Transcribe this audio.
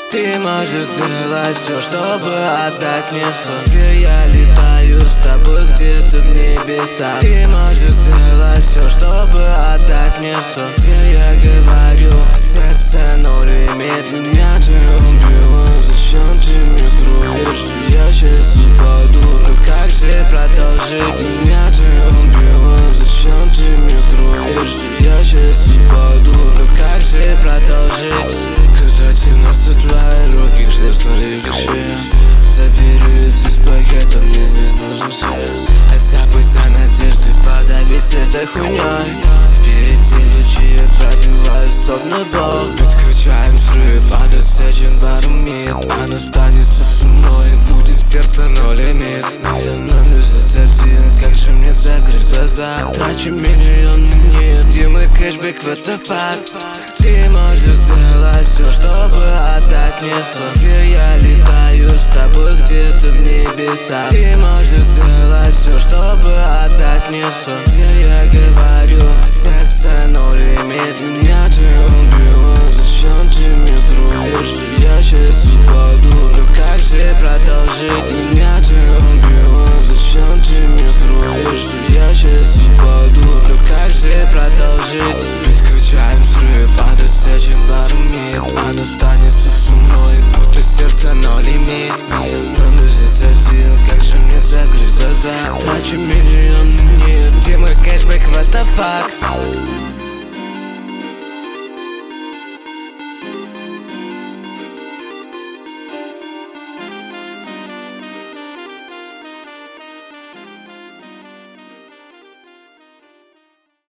Ты можешь сделать все, чтобы отдать мне сон, где я летаю с тобой где-то в небесах. Ты можешь сделать все, чтобы отдать мне сон, где я говорю сердце но лимит. Меня ты убила, зачем ты мне кроешь? Я сейчас упаду, но как же продолжить? Меня ты убила, зачем ты мне кроешь? Я сейчас упаду, но как же продолжить? Когда тянутся твои руки к сердцу рикошея, забери из пакета, мне не нужен свет. А забыться надежды, подавись этой хуйней. Впереди лучи пробивают словно боль. Подключаем срыв, а достаточен пару мит. Она останется со мной, будет сердце но лимит. Я номер один, как же мне закрыть глаза? Трачу миллион минут, и мой кэшбэк в это факт. Ты можешь сделать все, чтобы отдать мне сон, где я летаю с тобой где-то в небесах. Ты можешь сделать все, чтобы отдать мне сон, где я говорю сердце но лимит. Меня ты убила, зачем ты мне кроешь? Я сейчас упаду, но как же продолжить? Меня ты убила, зачем ты мне кроешь? Я сейчас упаду, но как же продолжить? Подключаем срыв, а достаточен пару мит. Она останется со мной, будто сердце но лимит. Я номер здесь один, как же мне закрыть глаза? Трачу миллион минут, где мой кэшбэк, what the fuck?